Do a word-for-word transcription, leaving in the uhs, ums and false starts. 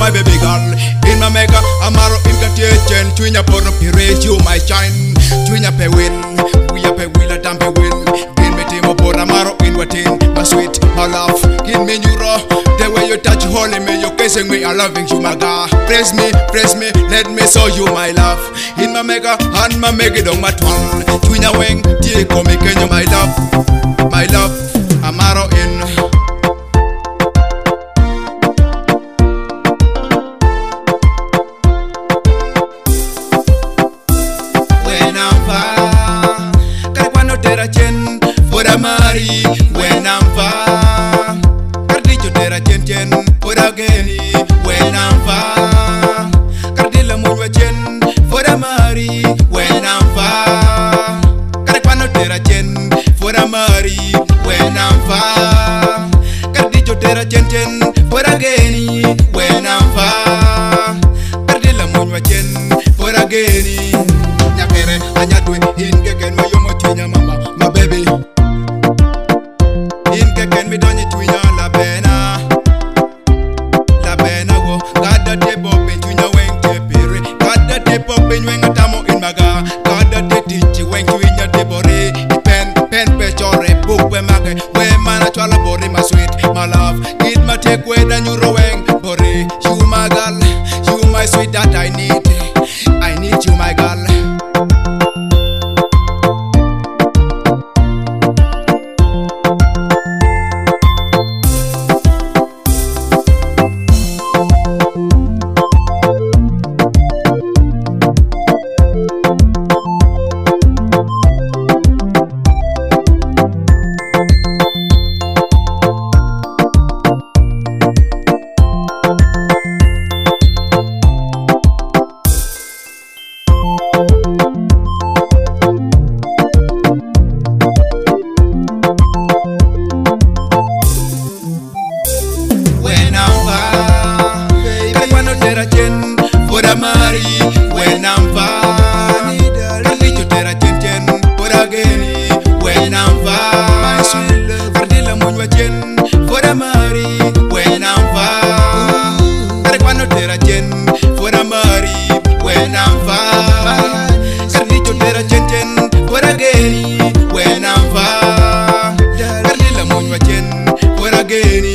my baby girl. In my mega, amaro in Katiachen, Twinya Porno Pires, you my shine. Twinya pe win, we are pe will a dampe win. Give me Timo por amaro in watin, my sweet, my love. Give me Euro, the way you touch holy me, you're kissing me, I loving you, my God. Praise me, praise me, let me show you my love. In my mega, and my mega dong my twang. Twinya wing, tea come Kenya, my love, my love, amaro in. Mari, when I'm far, Cardijo tera chen chen, for ageni, when I'm far, Cardilla muwa chen, for a Mari, when I'm far, Carpano tera chen, for a Mari, when I'm far, Cardijo tera chen chen, for ageni, when I'm far, Cardilla muwa chen, for ageni, Nyakere, anyatwe, ingegen mayomo tinya mama, my baby. Me done it to la pena, la pena go. God the tip up in Twinya wing tepere. God the tip up in wing atamo in maga. God the teach when you in your debore. Pen pen pechore book we make. We man a chala bore my sweet, my love. Kid my take way than you rowing bore. You my girl, you my sweet that I need. I need you my girl. Mari, when I'm far, Cardijo tera chen chen, for ageni, when I'm far, Cardilla muwa chen, for a Mari, when I'm far, Carpano tera chen, for a Mari, when I'm far, Cardijo tera chen chen, for ageni, when I'm far, Cardilla muwa chen, for ageni.